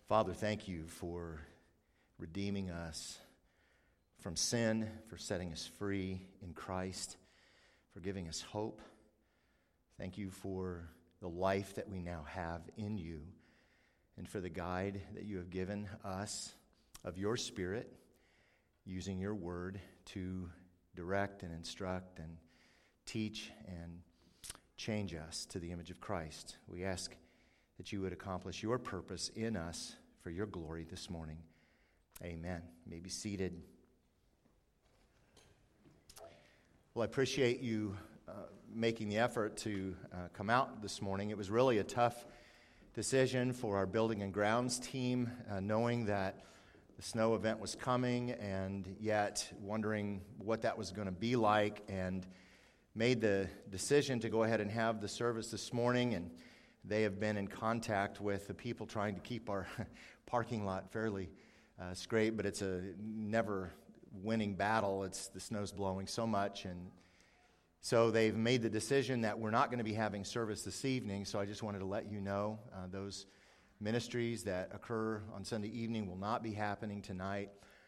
Father, thank you for redeeming us from sin, for setting us free in Christ, for giving us hope. Thank you for the life that we now have in you, and for the guide that you have given us of your Spirit, using your word to direct and instruct and teach and change us to the image of Christ. We ask that you would accomplish your purpose in us for your glory this morning. Amen. You may be seated. Well, I appreciate you making the effort to come out this morning. It was really a tough decision for our building and grounds team, knowing that the snow event was coming and yet wondering what that was going to be like, and made the decision to go ahead and have the service this morning. And they have been in contact with the people trying to keep our parking lot fairly straight, but it's a never-winning battle. The snow's blowing so much, and so they've made the decision that we're not going to be having service this evening. So I just wanted to let you know those ministries that occur on Sunday evening will not be happening tonight,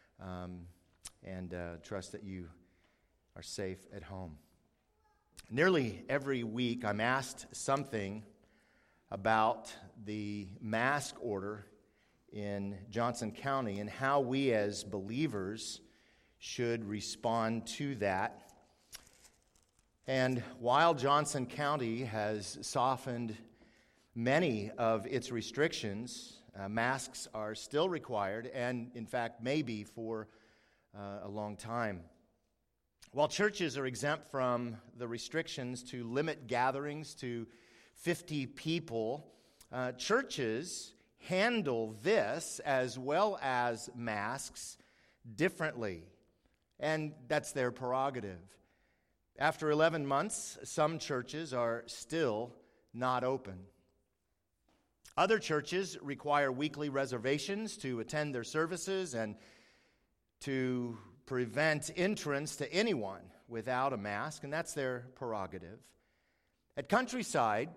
and trust that you are safe at home. Nearly every week I'm asked something about the mask order in Johnson County and how we as believers should respond to that. And while Johnson County has softened many of its restrictions, masks are still required, and in fact may be for a long time. While churches are exempt from the restrictions to limit gatherings to 50 people, churches handle this as well as masks differently, and that's their prerogative. After 11 months, some churches are still not open. Other churches require weekly reservations to attend their services and to prevent entrance to anyone without a mask, and that's their prerogative. At Countryside,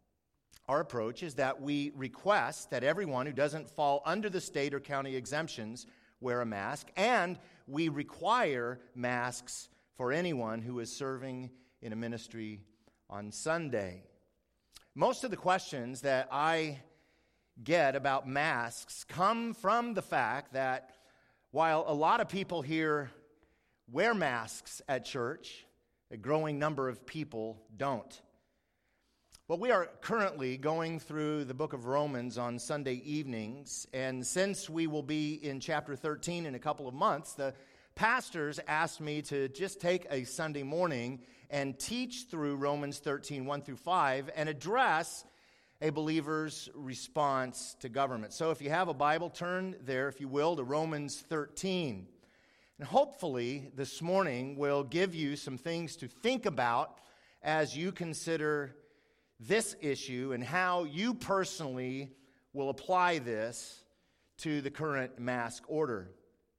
our approach is that we request that everyone who doesn't fall under the state or county exemptions wear a mask, and we require masks for anyone who is serving in a ministry on Sunday. Most of the questions that I get about masks come from the fact that while a lot of people here wear masks at church, a growing number of people don't. Well, we are currently going through the book of Romans on Sunday evenings, and since we will be in chapter 13 in a couple of months, the pastors asked me to just take a Sunday morning and teach through Romans 13, 1 through 5, and address a believer's response to government. So if you have a Bible, turn there, if you will, to Romans 13. And hopefully this morning will give you some things to think about as you consider this issue and how you personally will apply this to the current mask order.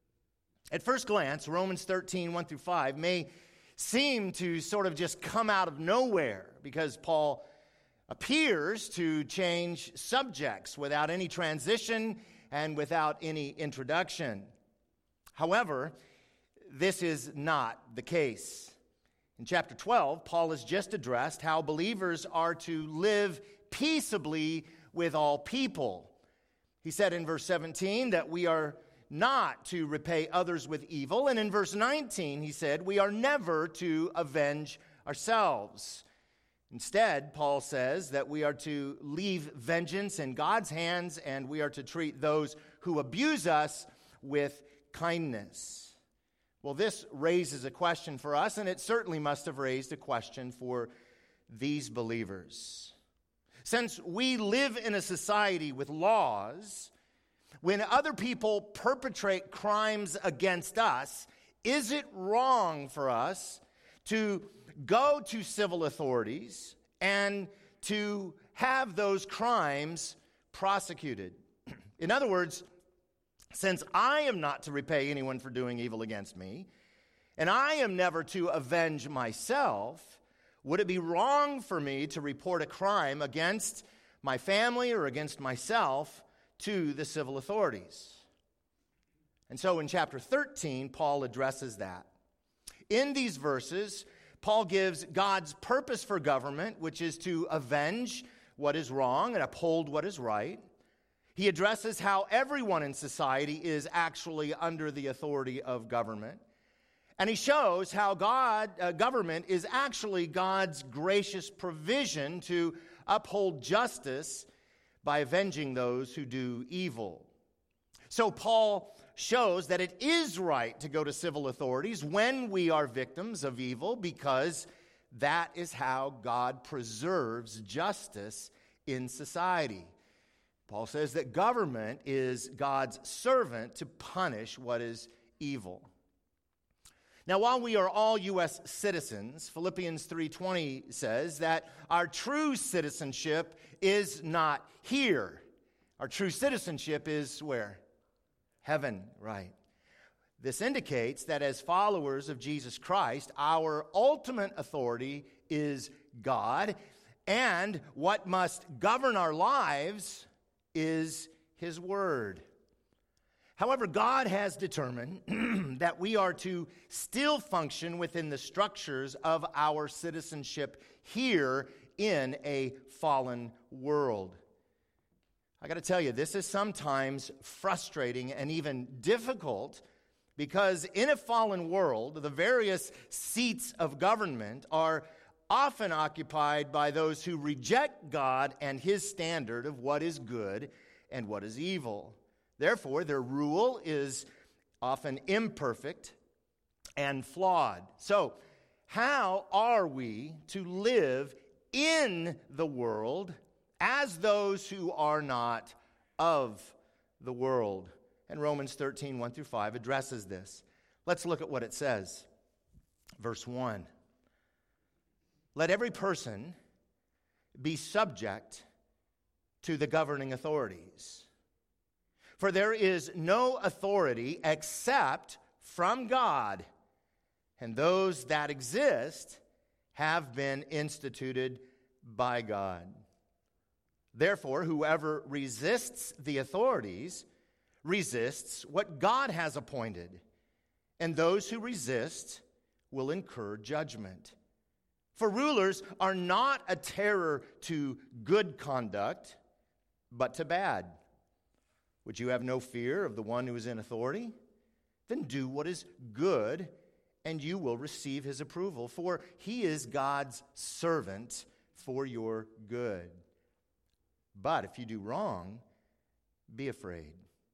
At first glance, Romans 13, 1 through 5 may seem to sort of just come out of nowhere because Paul appears to change subjects without any transition and without any introduction. However, this is not the case. In chapter 12, Paul has just addressed how believers are to live peaceably with all people. He said in verse 17 that we are not to repay others with evil, and in verse 19 he said we are never to avenge ourselves. Instead, Paul says that we are to leave vengeance in God's hands, and we are to treat those who abuse us with kindness. Well, this raises a question for us, and it certainly must have raised a question for these believers. Since we live in a society with laws, when other people perpetrate crimes against us, is it wrong for us to go to civil authorities and to have those crimes prosecuted? In other words, since I am not to repay anyone for doing evil against me, and I am never to avenge myself, would it be wrong for me to report a crime against my family or against myself to the civil authorities. And so in chapter 13, Paul addresses that. In these verses, Paul gives God's purpose for government, which is to avenge what is wrong and uphold what is right. He addresses how everyone in society is actually under the authority of government. And he shows how government is actually God's gracious provision to uphold justice by avenging those who do evil. So Paul shows that it is right to go to civil authorities when we are victims of evil, because that is how God preserves justice in society. Paul says that government is God's servant to punish what is evil. Now, while we are all U.S. citizens, Philippians 3:20 says that our true citizenship is not here. Our true citizenship is where? Heaven, right. This indicates that as followers of Jesus Christ, our ultimate authority is God, and what must govern our lives is His Word. However, God has determined that we are to still function within the structures of our citizenship here in a fallen world. I got to tell you, this is sometimes frustrating and even difficult, because in a fallen world, the various seats of government are often occupied by those who reject God and His standard of what is good and what is evil. Therefore, their rule is often imperfect and flawed. So, how are we to live in the world as those who are not of the world? And Romans 13, 1 through 5 addresses this. Let's look at what it says. Verse 1. Let every person be subject to the governing authorities. For there is no authority except from God, and those that exist have been instituted by God. Therefore, whoever resists the authorities resists what God has appointed, and those who resist will incur judgment. For rulers are not a terror to good conduct, but to bad. Would you have no fear of the one who is in authority? Then do what is good, and you will receive his approval, for he is God's servant for your good. But if you do wrong, be afraid,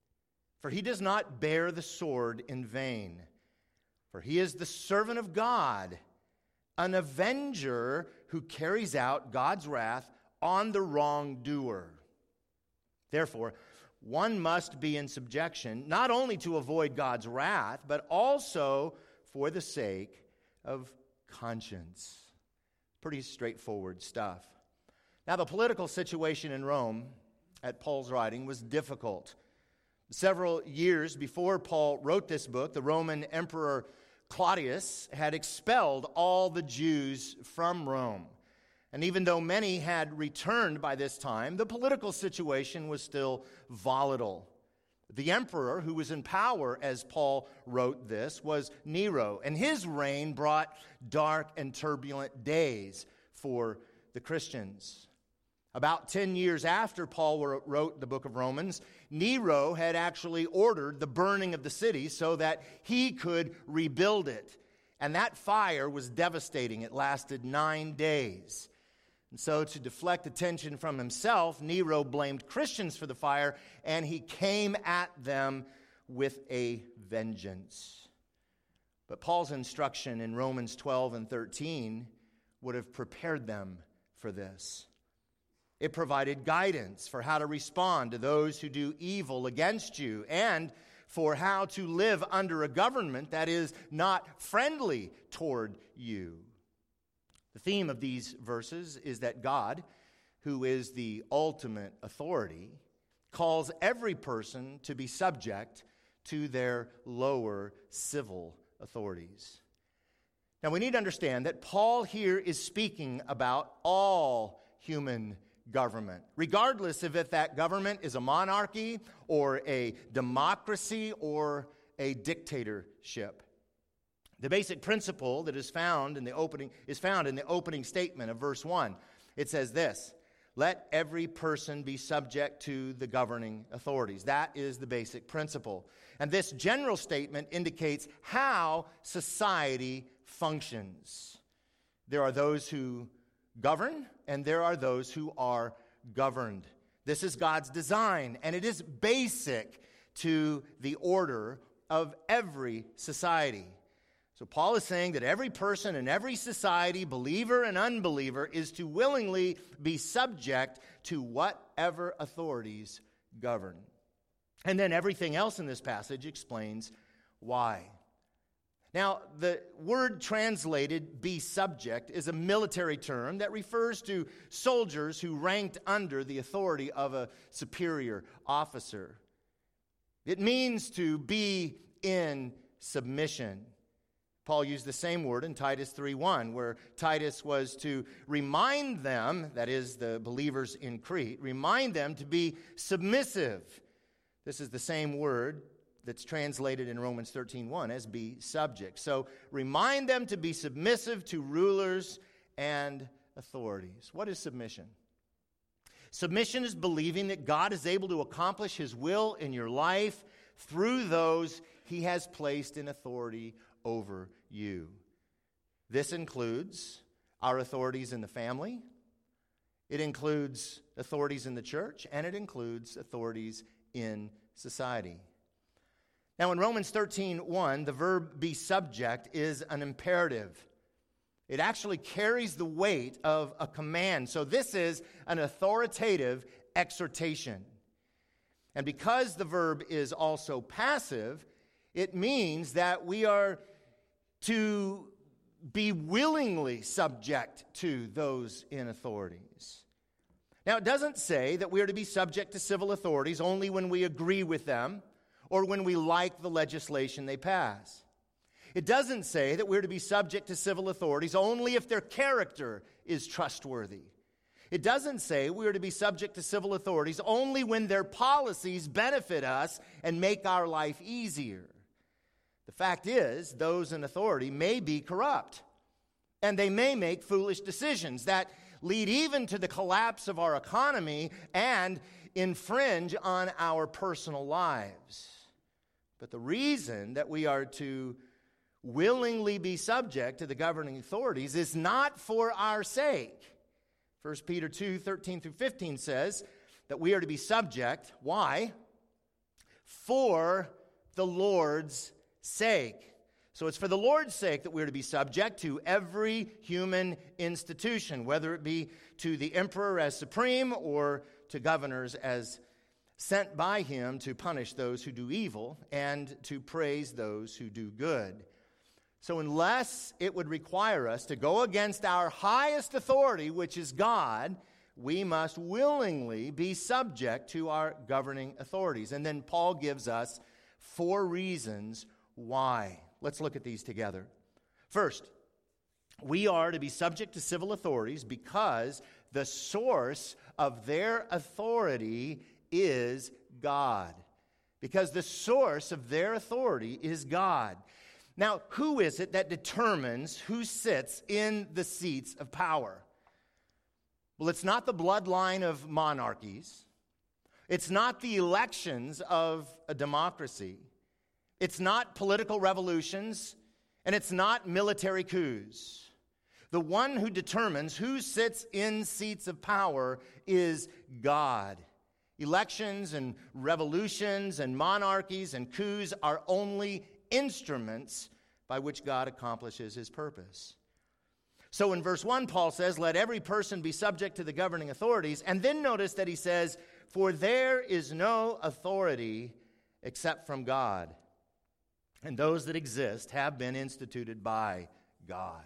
for he does not bear the sword in vain. For he is the servant of God, an avenger who carries out God's wrath on the wrongdoer. Therefore, one must be in subjection, not only to avoid God's wrath, but also for the sake of conscience. Pretty straightforward stuff. Now, the political situation in Rome at Paul's writing was difficult. Several years before Paul wrote this book, the Roman Emperor Claudius had expelled all the Jews from Rome. And even though many had returned by this time, the political situation was still volatile. The emperor who was in power as Paul wrote this was Nero, and his reign brought dark and turbulent days for the Christians. About 10 years after Paul wrote the book of Romans, Nero had actually ordered the burning of the city so that he could rebuild it. And that fire was devastating. It lasted 9 days. And so to deflect attention from himself, Nero blamed Christians for the fire, and he came at them with a vengeance. But Paul's instruction in Romans 12 and 13 would have prepared them for this. It provided guidance for how to respond to those who do evil against you, and for how to live under a government that is not friendly toward you. The theme of these verses is that God, who is the ultimate authority, calls every person to be subject to their lower civil authorities. Now, we need to understand that Paul here is speaking about all human government, regardless of if that government is a monarchy or a democracy or a dictatorship. The basic principle that is found in the opening statement of verse 1. It says this: let every person be subject to the governing authorities. That is the basic principle. And this general statement indicates how society functions. There are those who govern, and there are those who are governed. This is God's design, and it is basic to the order of every society. So Paul is saying that every person in every society, believer and unbeliever, is to willingly be subject to whatever authorities govern. And then everything else in this passage explains why. Now, the word translated "be subject" is a military term that refers to soldiers who ranked under the authority of a superior officer. It means to be in submission. Paul used the same word in Titus 3:1, where Titus was to remind them, that is, the believers in Crete, remind them to be submissive. This is the same word that's translated in Romans 13:1 as "be subject." So remind them to be submissive to rulers and authorities. What is submission? Submission is believing that God is able to accomplish His will in your life through those He has placed in authority over you. This includes our authorities in the family, it includes authorities in the church, and it includes authorities in society. Now, in Romans 13:1, the verb "be subject" is an imperative. It actually carries the weight of a command. So this is an authoritative exhortation. And because the verb is also passive, it means that we are to be willingly subject to those in authorities. Now, it doesn't say that we are to be subject to civil authorities only when we agree with them or when we like the legislation they pass. It doesn't say that we're to be subject to civil authorities only if their character is trustworthy. It doesn't say we are to be subject to civil authorities only when their policies benefit us and make our life easier. The fact is, those in authority may be corrupt, and they may make foolish decisions that lead even to the collapse of our economy and infringe on our personal lives. But the reason that we are to willingly be subject to the governing authorities is not for our sake. 1 Peter 2:13-15 says that we are to be subject. Why? For the Lord's sake. So it's for the Lord's sake that we're to be subject to every human institution, whether it be to the emperor as supreme or to governors as sent by him to punish those who do evil and to praise those who do good. So unless it would require us to go against our highest authority, which is God, we must willingly be subject to our governing authorities. And then Paul gives us 4 reasons why. Let's look at these together. First, we are to be subject to civil authorities because the source of their authority is God. Because the source of their authority is God. Now, who is it that determines who sits in the seats of power? Well, it's not the bloodline of monarchies. It's not the elections of a democracy. It's not political revolutions, and it's not military coups. The one who determines who sits in seats of power is God. Elections and revolutions and monarchies and coups are only instruments by which God accomplishes His purpose. So in verse 1, Paul says, let every person be subject to the governing authorities. And then notice that he says, for there is no authority except from God. And those that exist have been instituted by God.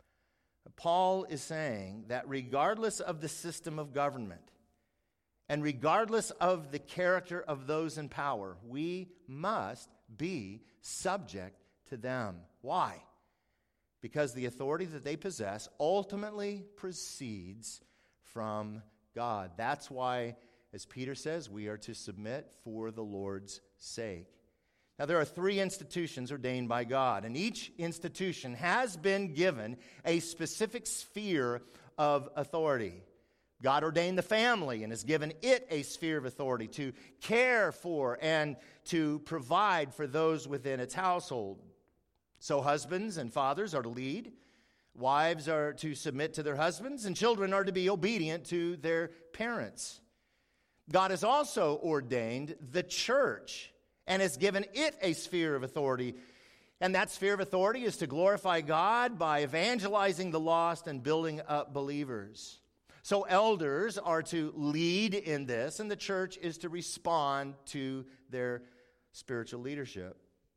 Paul is saying that regardless of the system of government and regardless of the character of those in power, we must be subject to them. Why? Because the authority that they possess ultimately proceeds from God. That's why, as Peter says, we are to submit for the Lord's sake. Now, there are 3 institutions ordained by God, and each institution has been given a specific sphere of authority. God ordained the family and has given it a sphere of authority to care for and to provide for those within its household. So husbands and fathers are to lead, wives are to submit to their husbands, and children are to be obedient to their parents. God has also ordained the church and has given it a sphere of authority. And that sphere of authority is to glorify God by evangelizing the lost and building up believers. So elders are to lead in this, and the church is to respond to their spiritual leadership.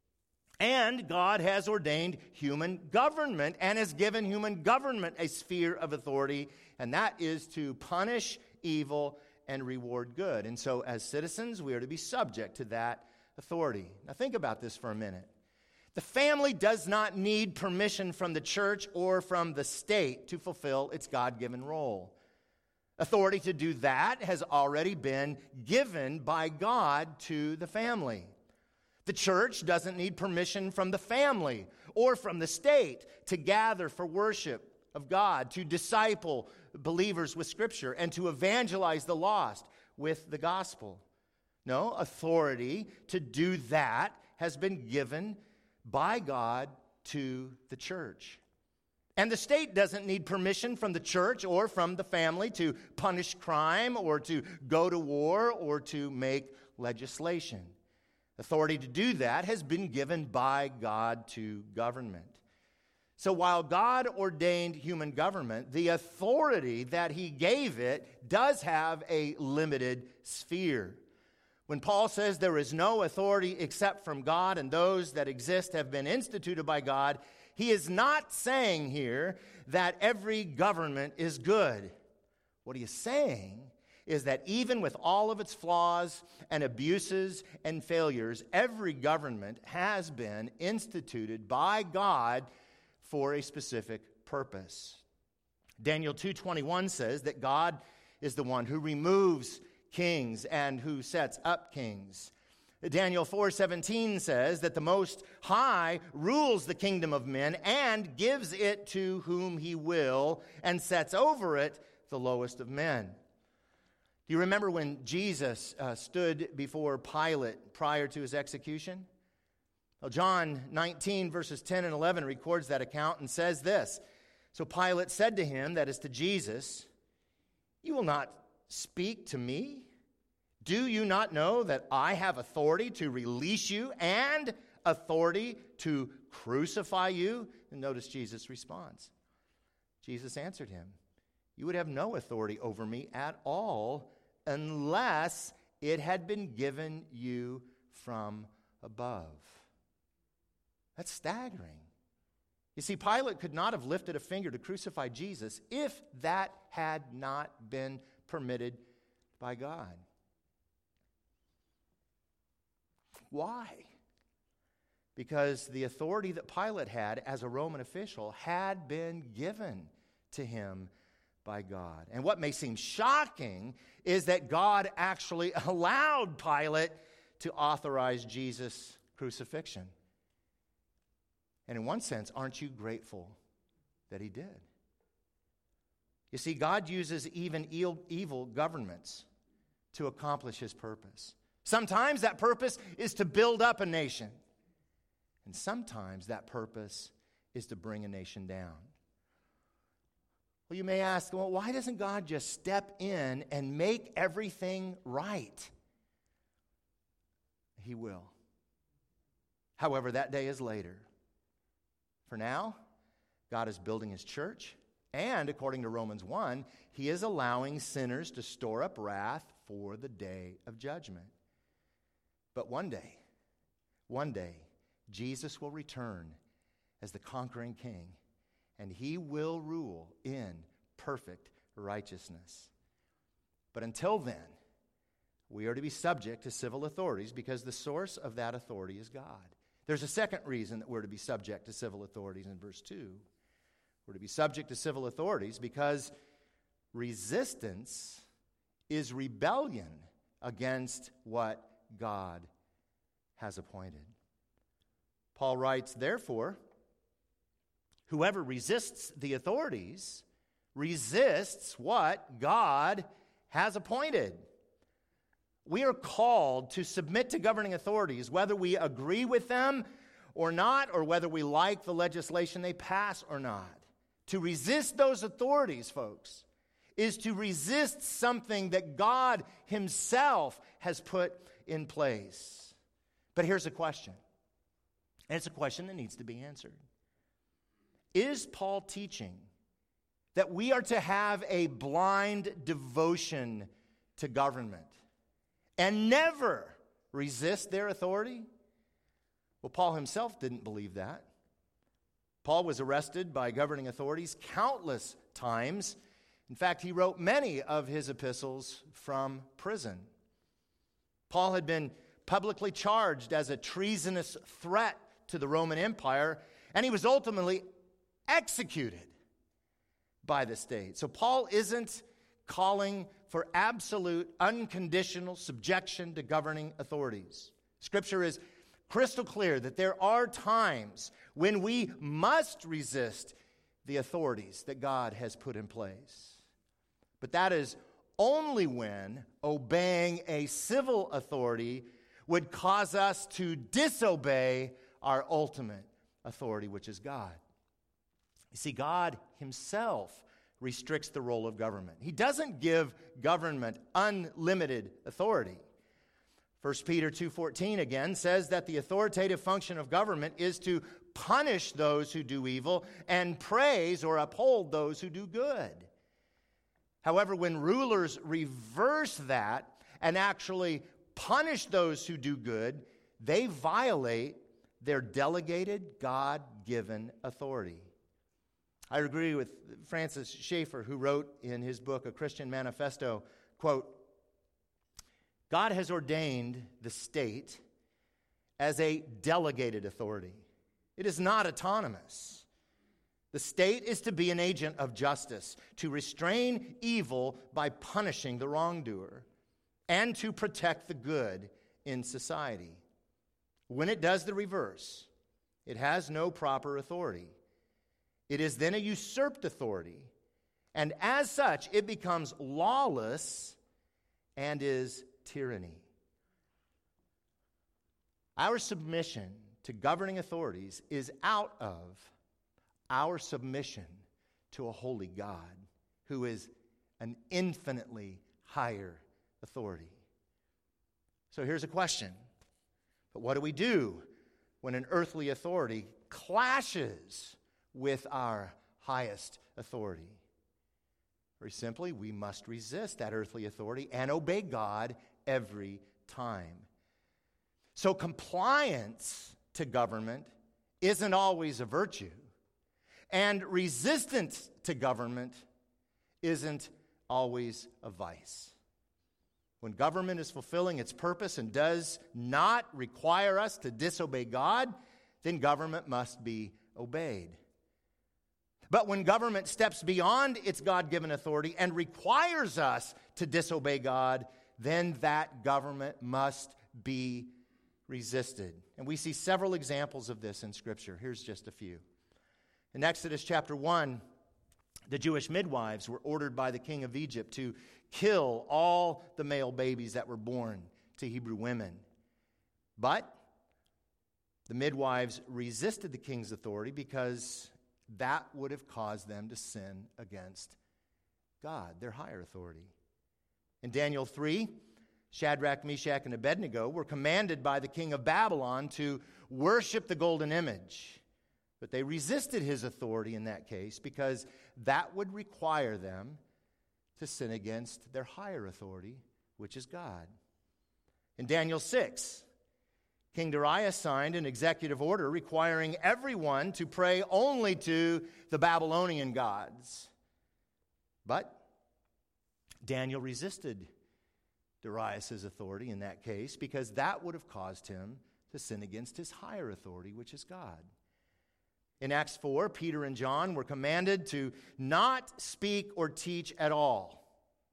And God has ordained human government and has given human government a sphere of authority, and that is to punish evil and reward good. And so as citizens, we are to be subject to that authority. Now think about this for a minute. The family does not need permission from the church or from the state to fulfill its God-given role. Authority to do that has already been given by God to the family. The church doesn't need permission from the family or from the state to gather for worship of God, to disciple believers with Scripture, and to evangelize the lost with the gospel. No, authority to do that has been given by God to the church. And the state doesn't need permission from the church or from the family to punish crime or to go to war or to make legislation. Authority to do that has been given by God to government. So while God ordained human government, the authority that he gave it does have a limited sphere. When Paul says there is no authority except from God and those that exist have been instituted by God, he is not saying here that every government is good. What he is saying is that even with all of its flaws and abuses and failures, every government has been instituted by God for a specific purpose. Daniel 2:21 says that God is the one who removes kings and who sets up kings. Daniel 4:17 says that the Most High rules the kingdom of men and gives it to whom he will and sets over it the lowest of men. Do you remember when Jesus stood before Pilate prior to his execution? Well, John 19 verses 10 and 11 records that account and says this. So Pilate said to him, that is to Jesus, "You will not speak to me? Do you not know that I have authority to release you and authority to crucify you?" And notice Jesus' response. Jesus answered him, "You would have no authority over me at all unless it had been given you from above." That's staggering. You see, Pilate could not have lifted a finger to crucify Jesus if that had not been permitted by God. Why? Because the authority that Pilate had as a Roman official had been given to him by God. And what may seem shocking is that God actually allowed Pilate to authorize Jesus' crucifixion. And in one sense, aren't you grateful that he did? You see, God uses even evil governments to accomplish his purpose. Sometimes that purpose is to build up a nation. And sometimes that purpose is to bring a nation down. Well, you may ask, well, why doesn't God just step in and make everything right? He will. However, that day is later. For now, God is building his church, and according to Romans 1, he is allowing sinners to store up wrath for the day of judgment. But one day, Jesus will return as the conquering king, and he will rule in perfect righteousness. But until then, we are to be subject to civil authorities because the source of that authority is God. There's a second reason that we're to be subject to civil authorities in verse 2. We're to be subject to civil authorities because resistance is rebellion against what God has appointed. Paul writes, therefore, whoever resists the authorities resists what God has appointed. We are called to submit to governing authorities, whether we agree with them or not, or whether we like the legislation they pass or not. To resist those authorities, folks, is to resist something that God himself has put in place. But here's a question, and it's a question that needs to be answered. Is Paul teaching that we are to have a blind devotion to government and never resist their authority? Well, Paul himself didn't believe that. Paul was arrested by governing authorities countless times. In fact, he wrote many of his epistles from prison. Paul had been publicly charged as a treasonous threat to the Roman Empire, and he was ultimately executed by the state. So Paul isn't calling for absolute, unconditional subjection to governing authorities. Scripture is crystal clear that there are times when we must resist the authorities that God has put in place. But that is only when obeying a civil authority would cause us to disobey our ultimate authority, which is God. You see, God himself restricts the role of government. He doesn't give government unlimited authority. 1 Peter 2:14 again says that the authoritative function of government is to punish those who do evil and praise or uphold those who do good. However, when rulers reverse that and actually punish those who do good, they violate their delegated, God-given authority. I agree with Francis Schaeffer, who wrote in his book, A Christian Manifesto, quote, God has ordained the state as a delegated authority. It is not autonomous. The state is to be an agent of justice, to restrain evil by punishing the wrongdoer, and to protect the good in society. When it does the reverse, it has no proper authority. It is then a usurped authority, and as such, it becomes lawless and is tyranny. Our submission to governing authorities is out of our submission to a holy God who is an infinitely higher authority. So here's a question. But what do we do when an earthly authority clashes with our highest authority? Very simply, we must resist that earthly authority and obey God every time. So compliance to government isn't always a virtue, and resistance to government isn't always a vice. When government is fulfilling its purpose and does not require us to disobey God, then government must be obeyed. But when government steps beyond its God-given authority and requires us to disobey God, then that government must be resisted. And we see several examples of this in Scripture. Here's just a few. In Exodus chapter 1, the Jewish midwives were ordered by the king of Egypt to kill all the male babies that were born to Hebrew women. But the midwives resisted the king's authority because that would have caused them to sin against God, their higher authority. In Daniel 3, Shadrach, Meshach, and Abednego were commanded by the king of Babylon to worship the golden image. But they resisted his authority in that case because that would require them to sin against their higher authority, which is God. In Daniel 6, King Darius signed an executive order requiring everyone to pray only to the Babylonian gods. But Daniel resisted Darius' authority in that case because that would have caused him to sin against his higher authority, which is God. In Acts 4, Peter and John were commanded to not speak or teach at all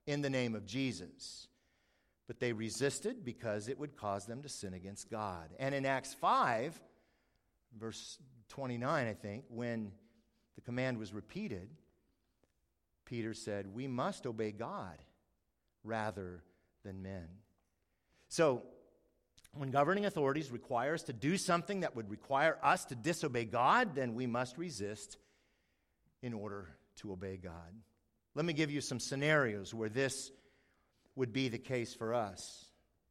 in the name of Jesus. But they resisted because it would cause them to sin against God. And in Acts 5, verse 29, I think, when the command was repeated, Peter said, we must obey God rather than men. So, when governing authorities require us to do something that would require us to disobey God, then we must resist in order to obey God. Let me give you some scenarios where this would be the case for us.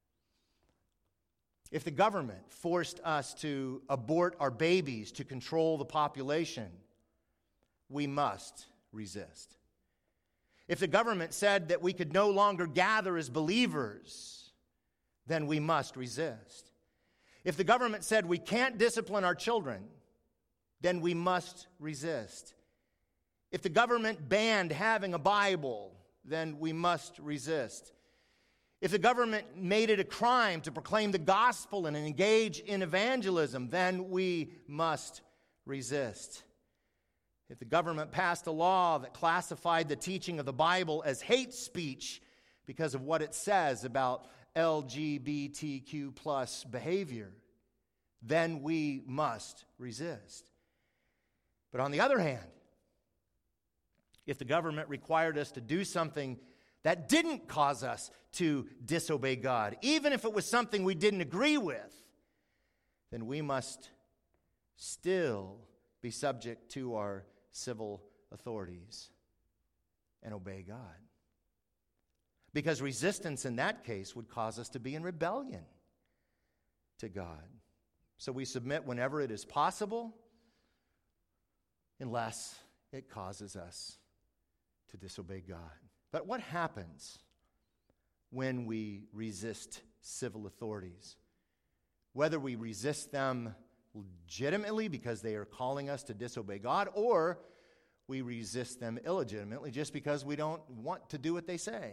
If the government forced us to abort our babies to control the population, we must resist. If the government said that we could no longer gather as believers, then we must resist. If the government said we can't discipline our children, then we must resist. If the government banned having a Bible, then we must resist. If the government made it a crime to proclaim the gospel and engage in evangelism, then we must resist. If the government passed a law that classified the teaching of the Bible as hate speech because of what it says about LGBTQ plus behavior, then we must resist. But on the other hand, if the government required us to do something that didn't cause us to disobey God, even if it was something we didn't agree with, then we must still be subject to our civil authorities and obey God. Because resistance in that case would cause us to be in rebellion to God. So we submit whenever it is possible, unless it causes us to disobey God. But what happens when we resist civil authorities? Whether we resist them legitimately because they are calling us to disobey God, or we resist them illegitimately just because we don't want to do what they say.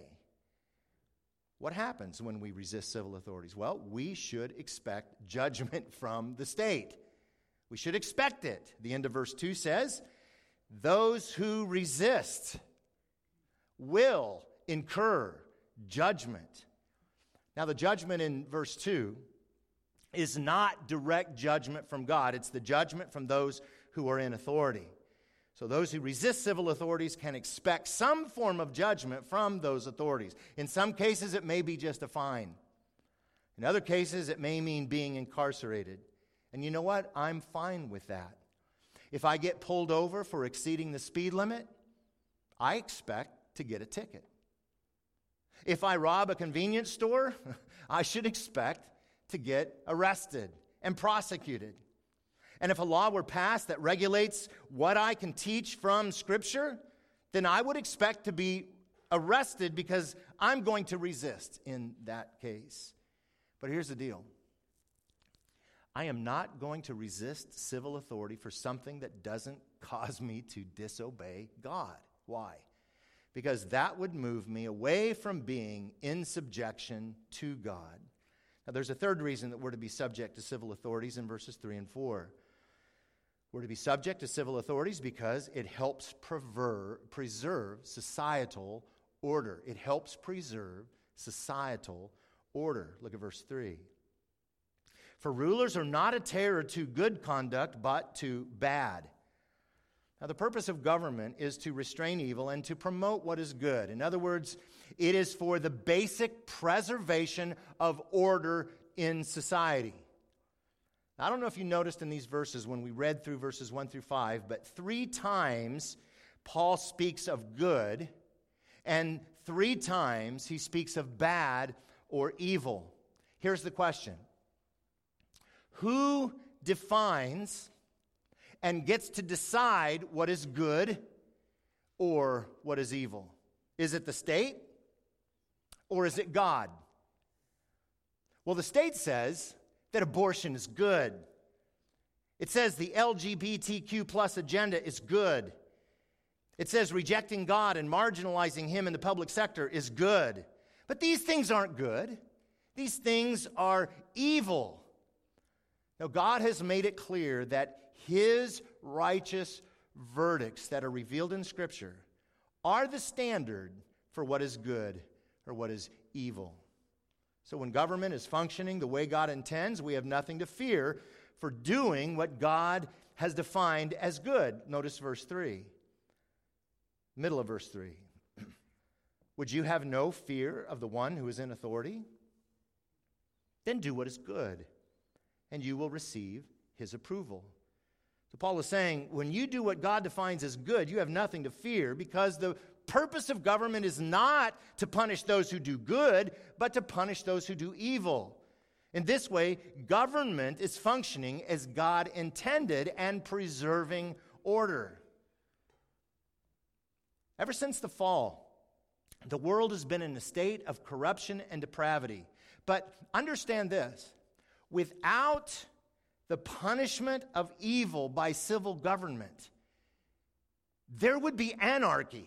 What happens when we resist civil authorities? Well, we should expect judgment from the state. We should expect it. The end of verse 2 says, those who resist will incur judgment. Now, the judgment in verse 2 is not direct judgment from God. It's the judgment from those who are in authority. So those who resist civil authorities can expect some form of judgment from those authorities. In some cases, it may be just a fine. In other cases, it may mean being incarcerated. And you know what? I'm fine with that. If I get pulled over for exceeding the speed limit, I expect to get a ticket. If I rob a convenience store, I should expect to get arrested and prosecuted. And if a law were passed that regulates what I can teach from Scripture, then I would expect to be arrested because I'm going to resist in that case. But here's the deal. I am not going to resist civil authority for something that doesn't cause me to disobey God. Why? Because that would move me away from being in subjection to God. Now, there's a third reason that we're to be subject to civil authorities in verses 3 and 4. We're to be subject to civil authorities because it helps preserve societal order. It helps preserve societal order. Look at verse 3. For rulers are not a terror to good conduct, but to bad. Now, the purpose of government is to restrain evil and to promote what is good. In other words, it is for the basic preservation of order in society. Now, I don't know if you noticed in these verses when we read through verses 1 through 5, but 3 times Paul speaks of good, and 3 times he speaks of bad or evil. Here's the question. Who defines and gets to decide what is good or what is evil? Is it the state or is it God? Well, the state says that abortion is good. It says the LGBTQ plus agenda is good. It says rejecting God and marginalizing Him in the public sector is good. But these things aren't good. These things are evil. Now, God has made it clear that His righteous verdicts that are revealed in Scripture are the standard for what is good or what is evil. So when government is functioning the way God intends, we have nothing to fear for doing what God has defined as good. Notice verse 3. Middle of verse 3. Would you have no fear of the one who is in authority? Then do what is good, and you will receive his approval. So Paul is saying, when you do what God defines as good, you have nothing to fear, because the purpose of government is not to punish those who do good, but to punish those who do evil. In this way, government is functioning as God intended and preserving order. Ever since the fall, the world has been in a state of corruption and depravity. But understand this, without the punishment of evil by civil government, there would be anarchy.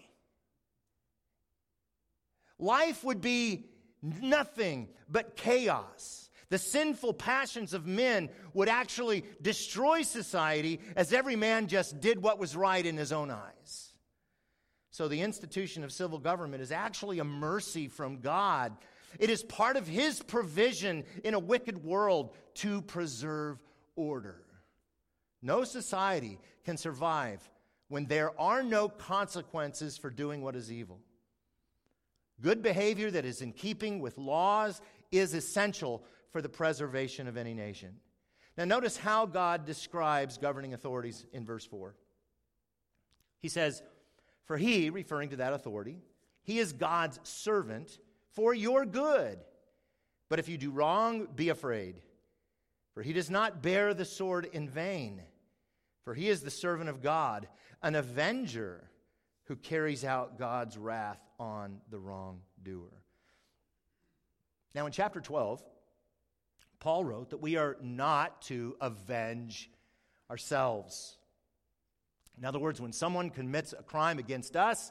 Life would be nothing but chaos. The sinful passions of men would actually destroy society as every man just did what was right in his own eyes. So the institution of civil government is actually a mercy from God. It is part of his provision in a wicked world to preserve order. No society can survive when there are no consequences for doing what is evil. Good behavior that is in keeping with laws is essential for the preservation of any nation. Now notice how God describes governing authorities in verse 4. He says, "For he," referring to that authority, "he is God's servant for your good. But if you do wrong, be afraid. For he does not bear the sword in vain. For he is the servant of God, an avenger who carries out God's wrath on the wrongdoer." Now in chapter 12, Paul wrote that we are not to avenge ourselves. In other words, when someone commits a crime against us,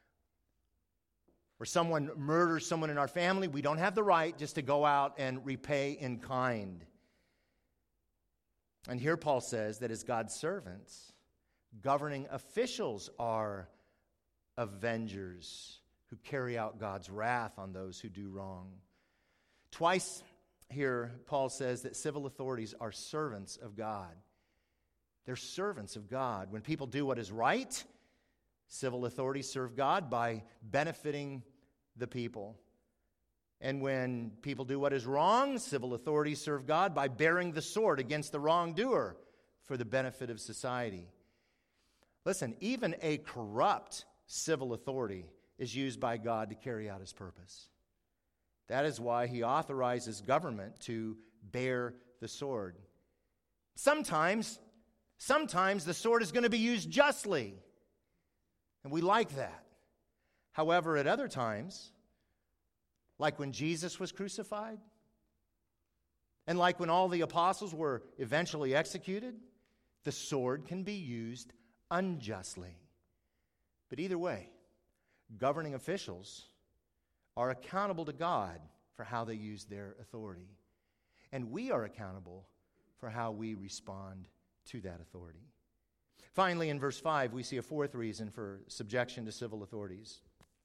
or someone murders someone in our family, we don't have the right just to go out and repay in kind. And here Paul says that as God's servants, governing officials are avengers who carry out God's wrath on those who do wrong. Twice here, Paul says that civil authorities are servants of God. They're servants of God. When people do what is right, civil authorities serve God by benefiting the people. And when people do what is wrong, civil authorities serve God by bearing the sword against the wrongdoer for the benefit of society. Listen, even a corrupt civil authority is used by God to carry out his purpose. That is why he authorizes government to bear the sword. Sometimes the sword is going to be used justly, and we like that. However, at other times, like when Jesus was crucified, and like when all the apostles were eventually executed, the sword can be used unjustly. But either way, governing officials are accountable to God for how they use their authority. And we are accountable for how we respond to that authority. Finally, in verse 5, we see a fourth reason for subjection to civil authorities.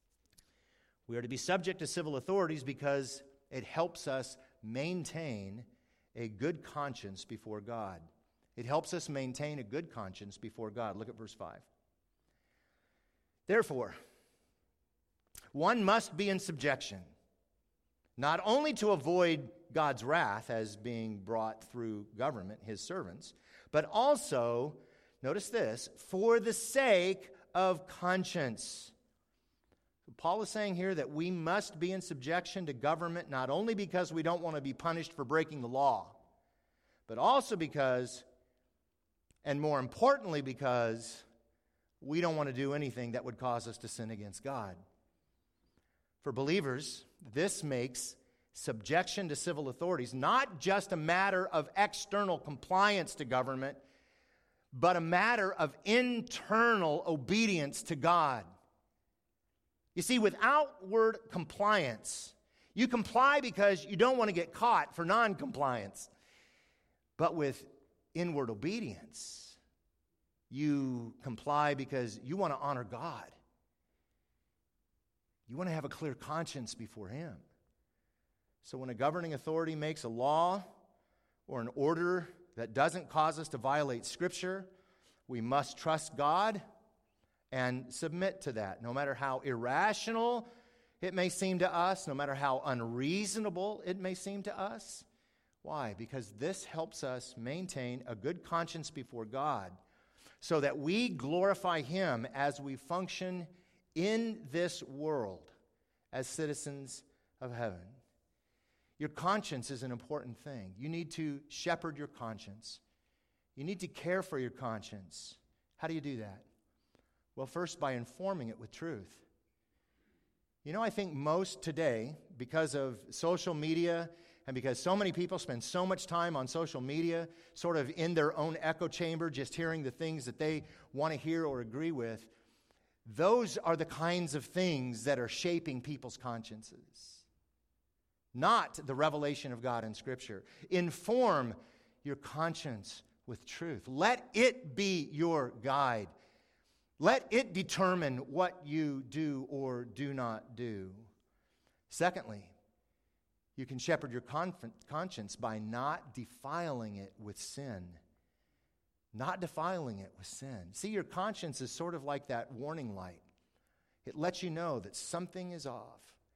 We are to be subject to civil authorities because it helps us maintain a good conscience before God. It helps us maintain a good conscience before God. Look at verse 5. Therefore, one must be in subjection, not only to avoid God's wrath as being brought through government, his servants, but also, notice this, for the sake of conscience. Paul is saying here that we must be in subjection to government not only because we don't want to be punished for breaking the law, but also because, and more importantly because, we don't want to do anything that would cause us to sin against God. For believers, this makes subjection to civil authorities not just a matter of external compliance to government, but a matter of internal obedience to God. You see, with outward compliance, you comply because you don't want to get caught for non-compliance. But with inward obedience, you comply because you want to honor God. You want to have a clear conscience before Him. So when a governing authority makes a law or an order that doesn't cause us to violate Scripture, we must trust God and submit to that, no matter how irrational it may seem to us, no matter how unreasonable it may seem to us. Why? Because this helps us maintain a good conscience before God so that we glorify Him as we function in this world as citizens of heaven. Your conscience is an important thing. You need to shepherd your conscience. You need to care for your conscience. How do you do that? Well, first, by informing it with truth. You know, I think most today, because of social media and because so many people spend so much time on social media, sort of in their own echo chamber, just hearing the things that they want to hear or agree with, those are the kinds of things that are shaping people's consciences, not the revelation of God in Scripture. Inform your conscience with truth. Let it be your guide. Let it determine what you do or do not do. Secondly, you can shepherd your conscience by not defiling it with sin. Not defiling it with sin. See, your conscience is sort of like that warning light. It lets you know that something is off.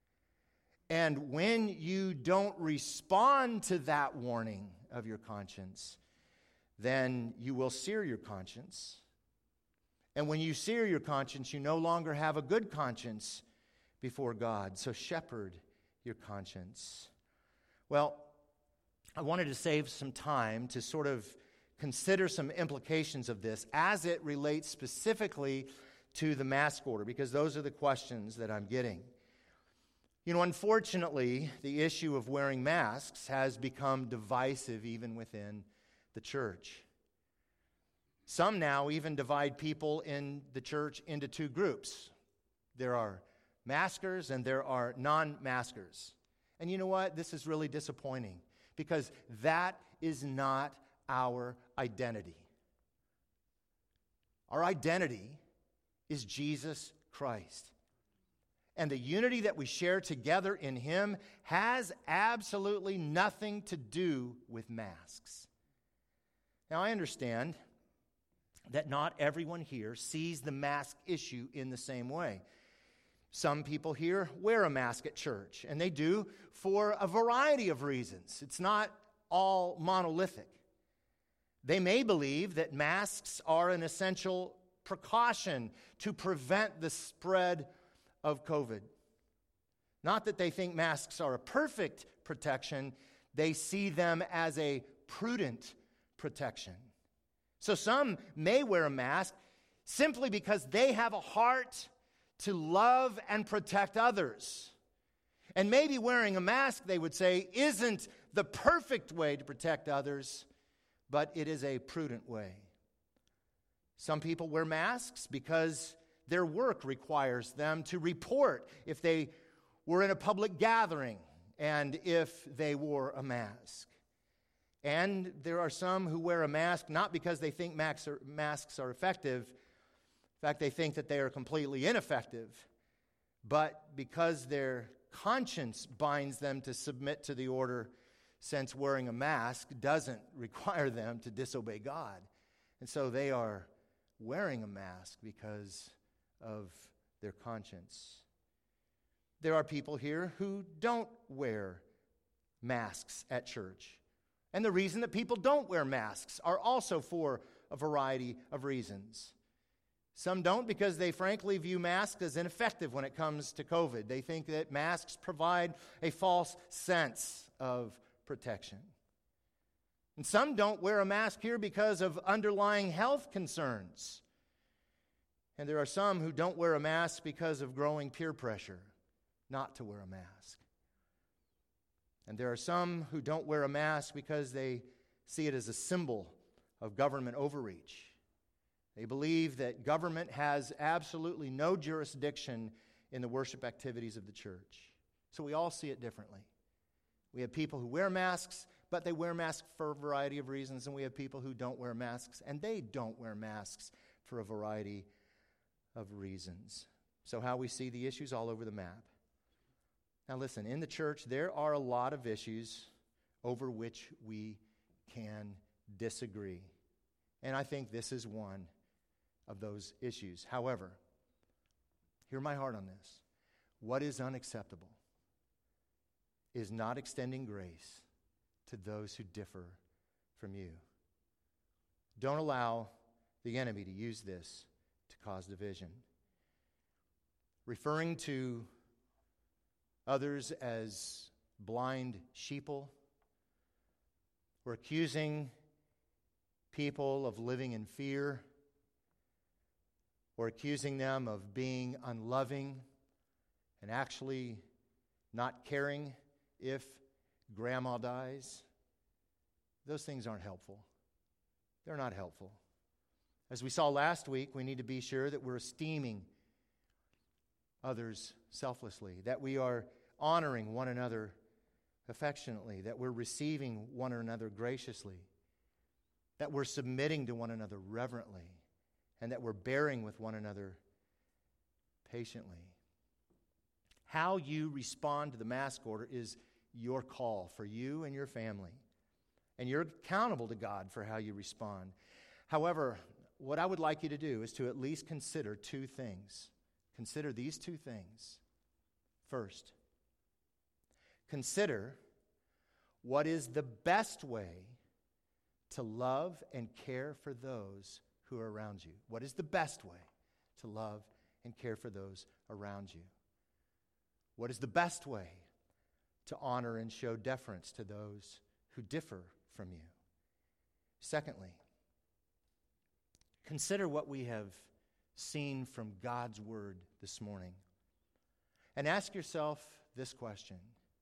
And when you don't respond to that warning of your conscience, then you will sear your conscience. And when you sear your conscience, you no longer have a good conscience before God. So shepherd your conscience. Well, I wanted to save some time to sort of consider some implications of this as it relates specifically to the mask order, because those are the questions that I'm getting. You know, unfortunately, the issue of wearing masks has become divisive even within the church. Some now even divide people in the church into two groups. There are maskers and there are non-maskers. And you know what? This is really disappointing because that is not our identity. Our identity is Jesus Christ. And the unity that we share together in Him has absolutely nothing to do with masks. Now, I understand that not everyone here sees the mask issue in the same way. Some people here wear a mask at church, and they do for a variety of reasons. It's not all monolithic. They may believe that masks are an essential precaution to prevent the spread of COVID. Not that they think masks are a perfect protection, they see them as a prudent protection. So some may wear a mask simply because they have a heart to love and protect others. And maybe wearing a mask, they would say, isn't the perfect way to protect others, but it is a prudent way. Some people wear masks because their work requires them to report if they were in a public gathering and if they wore a mask. And there are some who wear a mask not because they think masks are effective. In fact, they think that they are completely ineffective, but because their conscience binds them to submit to the order, since wearing a mask doesn't require them to disobey God. And so they are wearing a mask because of their conscience. There are people here who don't wear masks at church. And the reason that people don't wear masks are also for a variety of reasons. Some don't because they frankly view masks as ineffective when it comes to COVID. They think that masks provide a false sense of protection. And some don't wear a mask here because of underlying health concerns. And there are some who don't wear a mask because of growing peer pressure not to wear a mask. And there are some who don't wear a mask because they see it as a symbol of government overreach. They believe that government has absolutely no jurisdiction in the worship activities of the church. So we all see it differently. We have people who wear masks, but they wear masks for a variety of reasons, and we have people who don't wear masks, and they don't wear masks for a variety of reasons. So how we see the issues all over the map. Now listen, in the church, there are a lot of issues over which we can disagree. And I think this is one of those issues. However, hear my heart on this. What is unacceptable is not extending grace to those who differ from you. Don't allow the enemy to use this to cause division. Referring to others as blind sheeple, or accusing people of living in fear, or accusing them of being unloving and actually not caring if grandma dies, those things aren't helpful. They're not helpful. As we saw last week, we need to be sure that we're esteeming others selflessly, that we are honoring one another affectionately, that we're receiving one another graciously, that we're submitting to one another reverently, and that we're bearing with one another patiently. How you respond to the mask order is your call for you and your family. And you're accountable to God for how you respond. However, what I would like you to do is to at least consider two things. Consider these two things. First, consider what is the best way to love and care for those who are around you. What is the best way to love and care for those around you? What is the best way to honor and show deference to those who differ from you? Secondly, consider what we have seen from God's Word this morning. And ask yourself this question: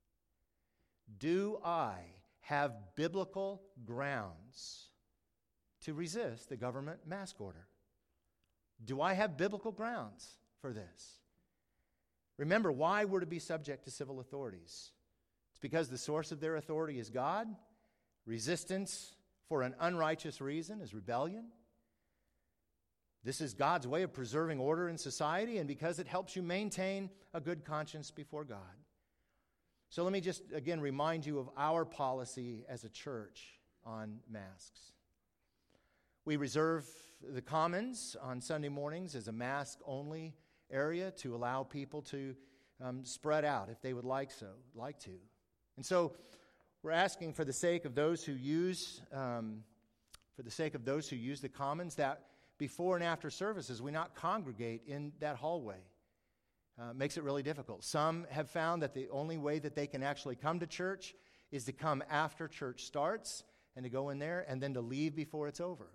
do I have biblical grounds to resist the government mask order? Do I have biblical grounds for this? Remember why we're to be subject to civil authorities. It's because the source of their authority is God. Resistance for an unrighteous reason is rebellion. This is God's way of preserving order in society, and because it helps you maintain a good conscience before God. So let me just again remind you of our policy as a church on masks. We reserve the Commons on Sunday mornings as a mask-only area to allow people to spread out if they would like to. And so we're asking for the sake of those who use the Commons that before and after services we not congregate in that hallway. Makes it really difficult. Some have found that the only way that they can actually come to church is to come after church starts and to go in there and then to leave before it's over.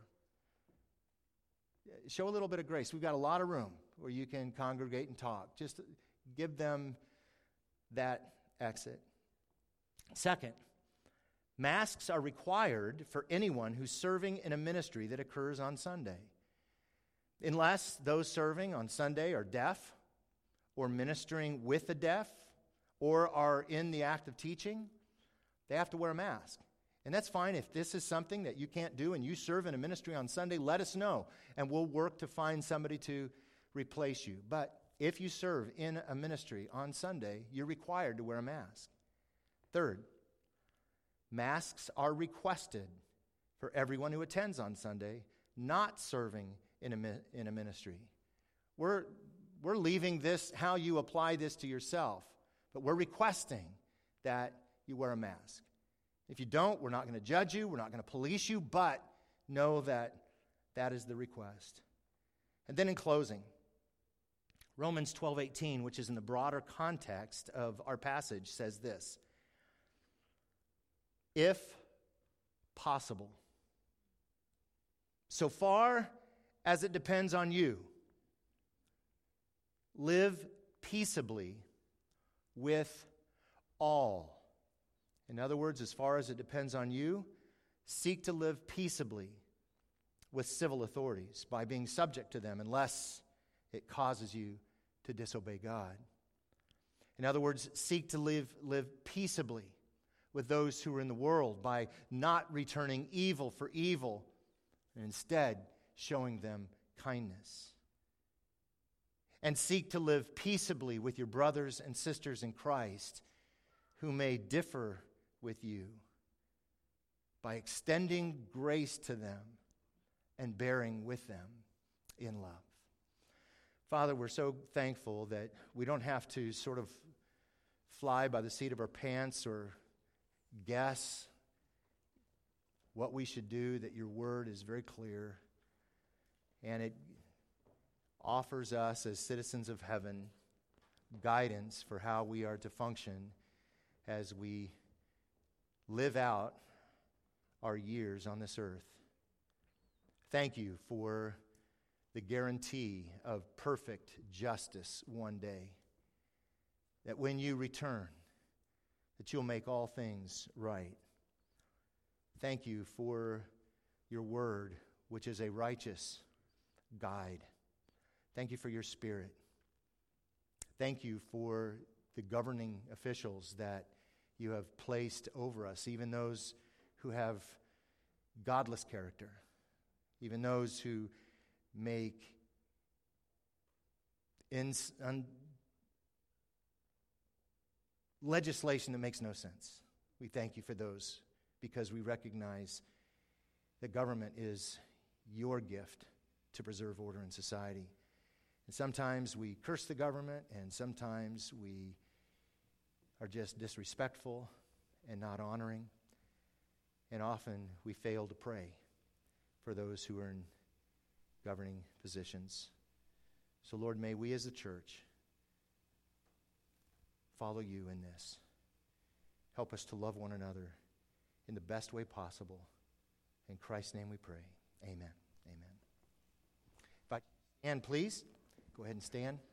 Show a little bit of grace. We've got a lot of room where you can congregate and talk. Just give them that exit. Second, masks are required for anyone who's serving in a ministry that occurs on Sunday. Unless those serving on Sunday are deaf or ministering with the deaf or are in the act of teaching, they have to wear a mask. And that's fine. If this is something that you can't do and you serve in a ministry on Sunday, let us know, and we'll work to find somebody to replace you. But if you serve in a ministry on Sunday, you're required to wear a mask. Third, masks are requested for everyone who attends on Sunday, not serving in a ministry. We're leaving this, how you apply this to yourself, but we're requesting that you wear a mask. If you don't, we're not going to judge you, we're not going to police you, but know that that is the request. And then in closing, Romans 12:18, which is in the broader context of our passage, says this: if possible, so far as it depends on you, live peaceably with all. In other words, as far as it depends on you, seek to live peaceably with civil authorities by being subject to them unless it causes you to disobey God. In other words, seek to live peaceably with those who are in the world by not returning evil for evil and instead showing them kindness. and seek to live peaceably with your brothers and sisters in Christ who may differ with you, by extending grace to them and bearing with them in love. Father, we're so thankful that we don't have to sort of fly by the seat of our pants or guess what we should do, that your word is very clear, and it offers us as citizens of heaven guidance for how we are to function as we live out our years on this earth. Thank you for the guarantee of perfect justice one day, that when you return, that you'll make all things right. Thank you for your word, which is a righteous guide. Thank you for your Spirit. Thank you for the governing officials that you have placed over us, even those who have godless character, even those who make legislation that makes no sense. We thank you for those because we recognize that government is your gift to preserve order in society. And sometimes we curse the government, and sometimes we are just disrespectful and not honoring. And often we fail to pray for those who are in governing positions. So, Lord, may we as a church follow you in this. Help us to love one another in the best way possible. In Christ's name we pray. Amen. Amen. If I can, please, go ahead and stand.